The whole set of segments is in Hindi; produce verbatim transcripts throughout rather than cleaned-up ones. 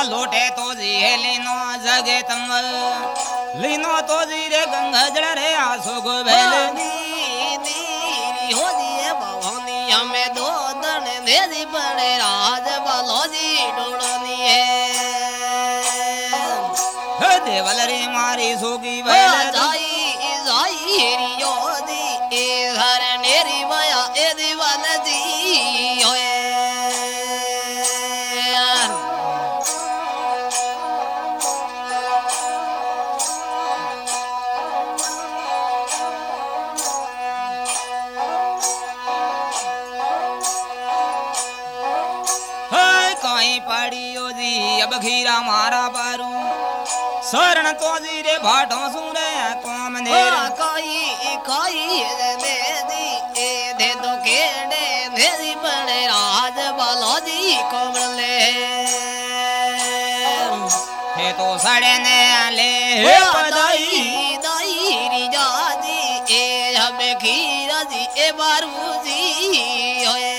लोटे तो जी है लीनो जगे तम लीनो तो जी रे गंगा जल रे आसो गो भेल हो जी भवानी हमें दो दन मेरी बड़े राज बालो जी डोड़नी है देवल रे मारी सोगी भेल जाई जाई रियो दी ए घर नेरी माया ए दीवान जी होए पड़ियो जी अब खीरा मारा पारू शरण तो जी रे भाटो सुरे कौम ने काई काई दे दी ए दे दो केड़े मेरी बड़े राज बालो जी कोमले हे तो सड़े ने ले दाई दाई री जादी ए हमें खीरा जी ए बारू जी होए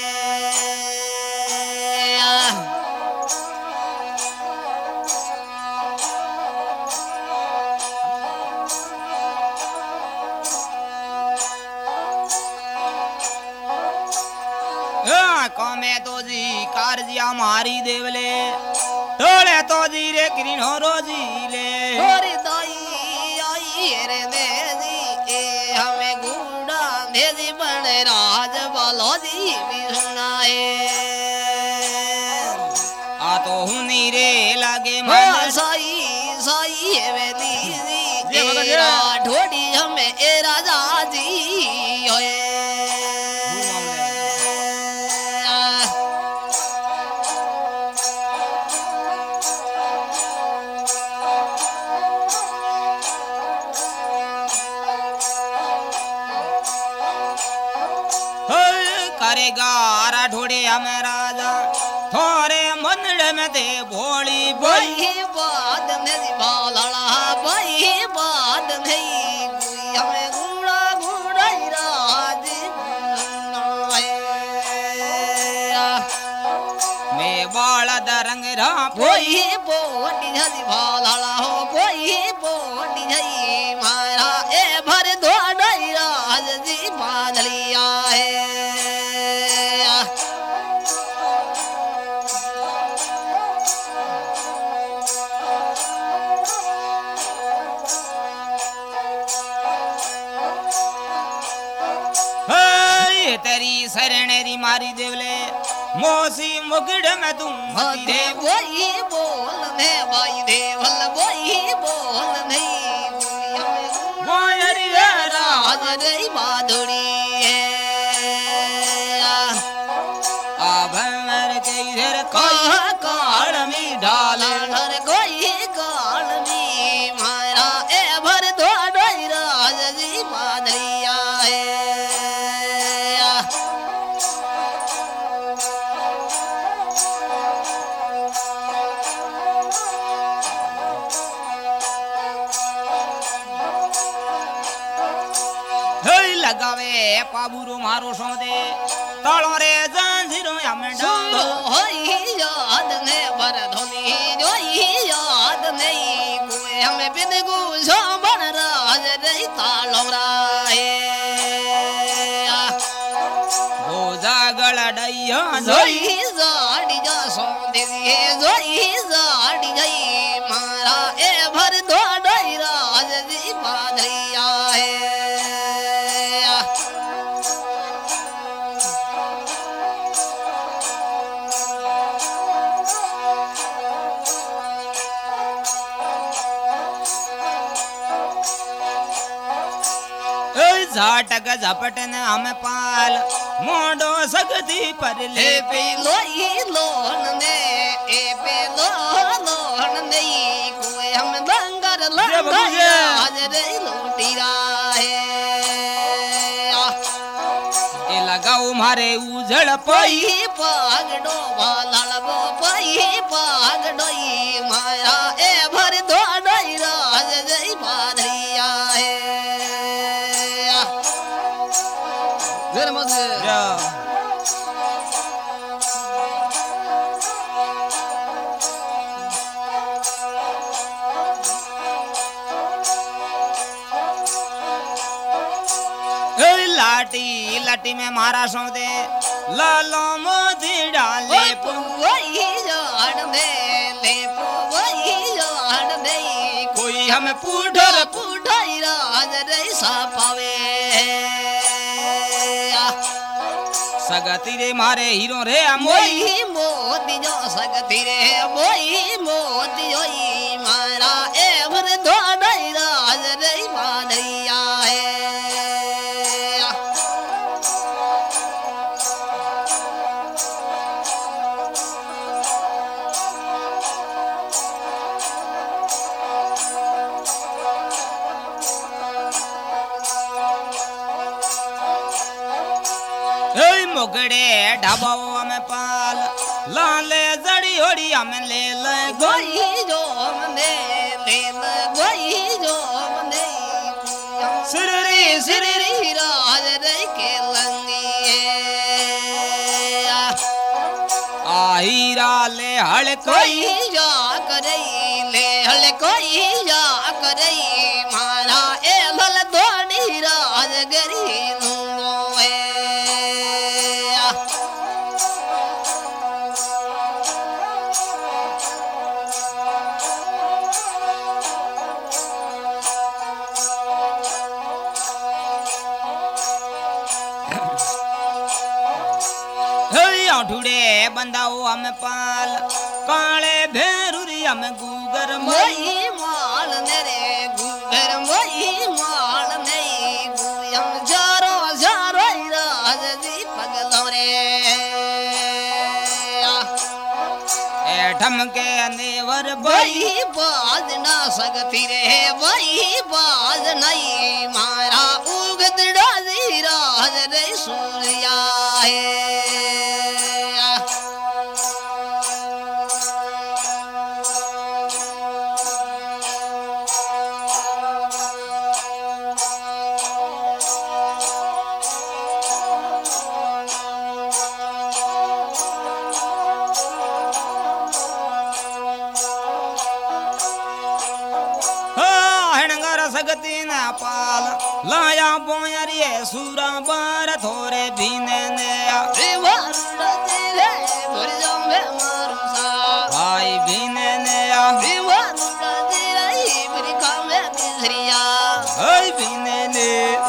कौमे तो जी कारजिया मारी देवले तोड़े तो जी रे किरिनो रोजी ले होरी दाई आई रे दे दी ए हमें गुड़ा मेरी बड़े राज बालो जी बिरनाए आ तो हुनी रे लागे मन साई साई वे दी दी ए ढोड़ी हमें ए राजा जी होए गारा ढोड़े हमें राजा थोरे मंदड़ में दे भोली बही बात नहीं बालड़ा बही बात नहीं हमें गुड़ा गुड़ा राज मैं बाला दरंग रा बही बोटी हजी बालड़ा हो बही बोटी हई मारा ए भर दो राज जी बादलिया है तेरी शरणेरी मारी देवले मोसी मुगड़ में तुम दे वही बोल ने भाई देवल वही बोल नहीं वो हरि राज रे माधुरी है आभर के इधर कहा काल में डाल हर कोई काल में मारा ए भर दो राज जी माधुरिया है लगावे पाबुरो मारो सोदे तालो रे जंजीरो हमें डालो होई याद ने बर धोनी जोई याद नहीं कोई हमें बिन गुजो बन राज रे तालो राए हो जागल डैया जोई जाड़ी जा सोंदे जोई जाड़ी गई मारा ए भर दो डई राज जी माधरिया है झाटक झपटन हम पाल मोडो सकती पर ले पे लोई लोन ने ए पे लो लोन नहीं कोई हम लंगर लंगर आज रे लूटी रहे ए लगाओ मारे उजड़ पई पागडो भालड़बो पई पागडोई माया ए भर दो डई राज जई बाधरिया है जरा मत जा लाटी लाटी में मारा सो दे लालो मोदी डाले वही जान दे ले वही जान दे कोई हमें पूठर पुठाई राज रे सा पावे सगती रे मारे हीरो रे मोई मोती जो सगती रे मोई मोती जोई मारा एवर धोड़ाई राज रे मानैया है मुगड़े ढाबाओ में पाल लाले जड़ी होड़ी हमें ले ले गोई जो मने ले ले गोई जो मने सिररी सिररी राज रे के लंगी आहीरा ले हड़ कोई जा करे ले हल कोई जा करे मारा ए भल दोनी राज गरी नुनो है ठुड़े बंदाओ हम पाल काले भेरुरी हम गुगर मोई माल मेरे गुगर मोई माल नहीं गुयम जारो जारो राज जी पगलो रे ए ठमके नेवर वही बाज ना सकती रे वही बाज नहीं मारा उगत राजी राज रे सूर्या है सगती न पाल लाया बोयरिए सूरा बार थोरे भीने ने भाई भीने ने भीने ने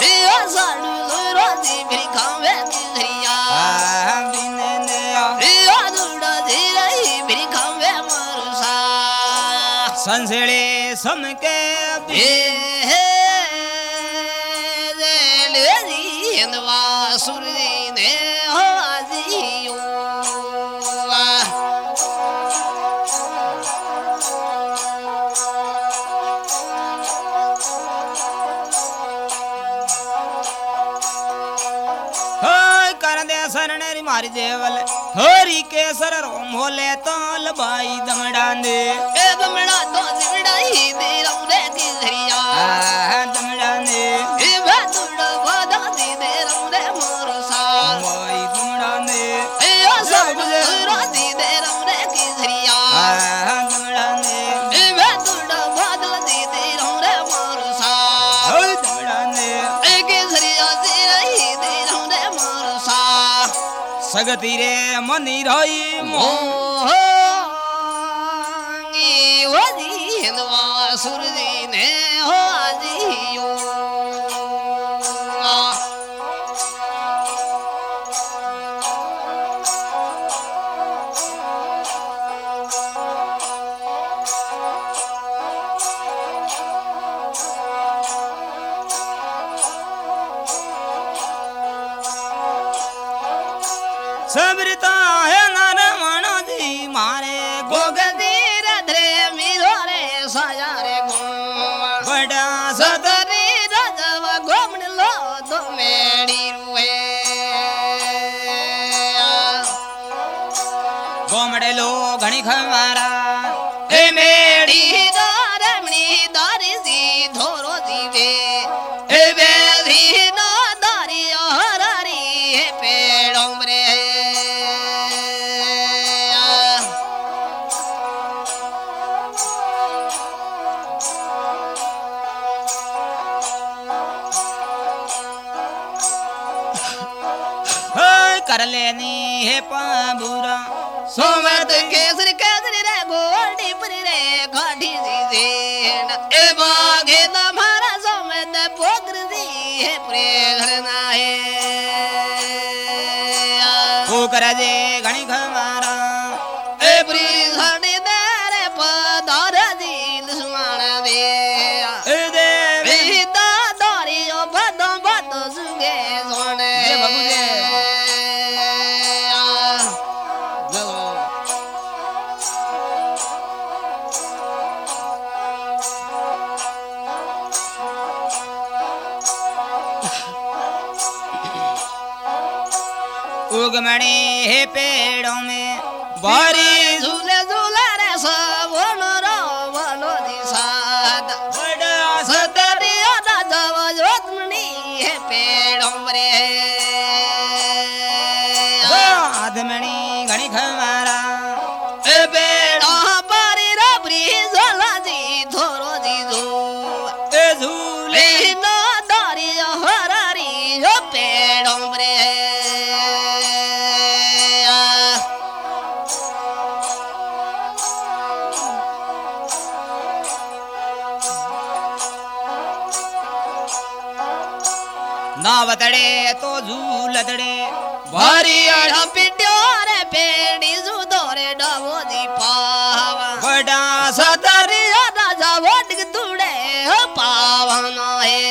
संसेड़े समके सुरजी ने हाजियो कर दे शरण मारी देवल हरी के सर मोले ताल बाई दमड़ा दे ए दमड़ा तो जिवड़ाई दे रौरे की धरिया दमड़ा दे ए भादुड़ा वादा दे दे रौरे मोरसा बाई दमड़ा दे ए सब राती दे रौरे की धरिया दमड़ा दे ए भादुड़ा वादा दे दे रौरे मोरसा दमड़ा दे ए की धरिया दे रही दे रौरे मोरसा सगती रे मनी रही मोहंगी वजी हिंदवा सुरजी ने हाजियो सबरता है नर मणो जी मारे गोगदी रधरे मिरो रे साया रे गो बड़ा सदरी राजव गोमन लो दो मेड़ी रुए गोमड़े लो घणी खमारा ए मेड़ी दारमणी दारी सी धोरो जीवे ए बेधी ना दारी हरारी ए पेड़ों रे कर लेनी है पाबूरा सोमत केसरी केसरी रे गोल्डी परी रे गाठी सी सेन ए बागे तुम्हारा सोमत पोकर दी है प्रेगणना है पोकर जे घणी खमारा ए प्री साडी दरे पदार दी दुश्मन दे ए दे विदा दारी ओ बदो बदो सुगे सोने ये बाबू जे उगमणे है पेड़ों में बारी झूले झूले रे सबनो रो वनो दिसाद बड़ा सदरिया दा जव जोतमणी है पेड़ों रे आदमणी घणी खमारा ए पेड़ों पारी रो ब्री झला जी थोरो जी जो ए झूले नो दारी हरारी यो पेड़ों रे नावतड़े तो झूलतड़े भारी आड़ा पिट्यो रे पेड़ी जुदोरे डावो दी पावा बड़ा सदरिया राजा वोट तुड़े हो पावना है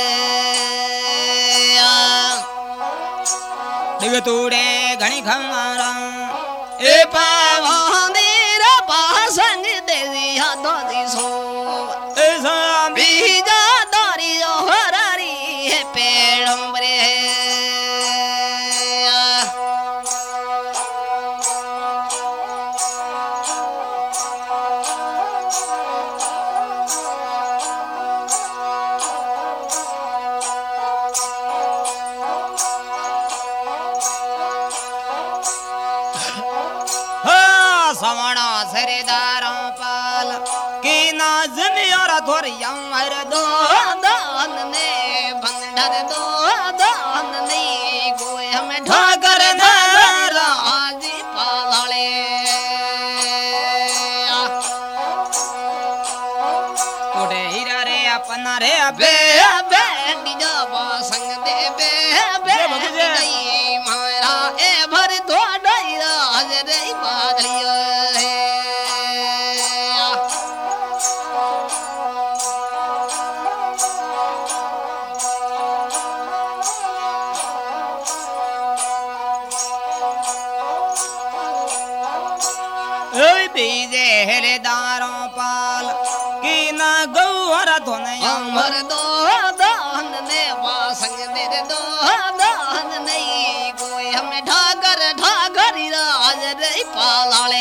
डिग तूड़े घणी खमारा ए पावा मेरा पासंग देसिया दोदी सो ए सामी बीजा दारी हरारी है पेड़ों रे सवणा सरेदारा पाल की नाजन और थोरिया मर दो दान ने बंधर दो दान ने कोई हमें ठाकर नारा राजी पालाले उड़े हीरा रे अपना रे बे अबे बे निजा संग दे बे बे नहीं मारा ए भर दो डई राज रे बादलियो बीजे हेरेदारों पाल की ना गौर धोनया अमर दो दान ने वासंग दे दो दान नहीं कोई हमें ठाकर ठाकर राज रे पालाले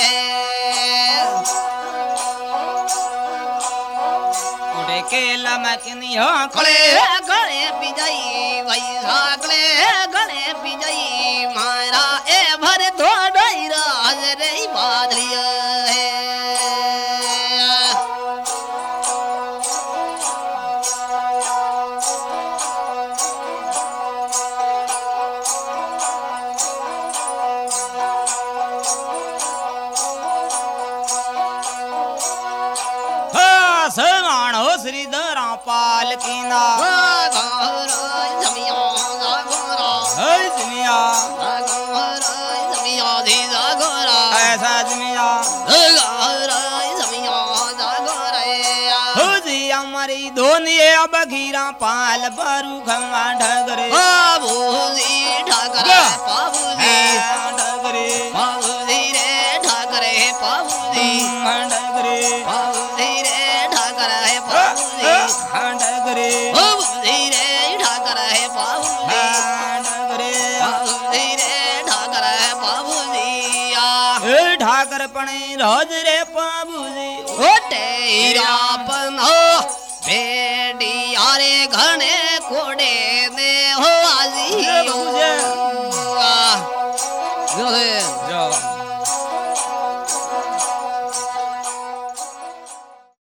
उड़े के लमकनी हो खड़े गले पिजाई वही सागले गले पिजाई मारा ए भर दो डई राज रे बादलिया सवाणो श्रीधरा पाल की ना हर जमिया ऐसा जमिया हो जी हमारी धोनी अब घीरा पाल बारू खमा ढगरे बाबूजी ठाकरे बाबूजी ढगरे बाबूजी रे ठाकरे बाबूजी ढगरे बाबूजी रे ठाकरे बाबूजी ढगरे बाबूजी रे ठाकरे बाबूजी ढगरे बाबूजी रे ठाकरे बाबूजी आ ए ढाकर पणे रोज रे बाबूजी ओटे हीरापनो बेडी यारे घने कोड़े ने हो आजी ये बाबूजी। आ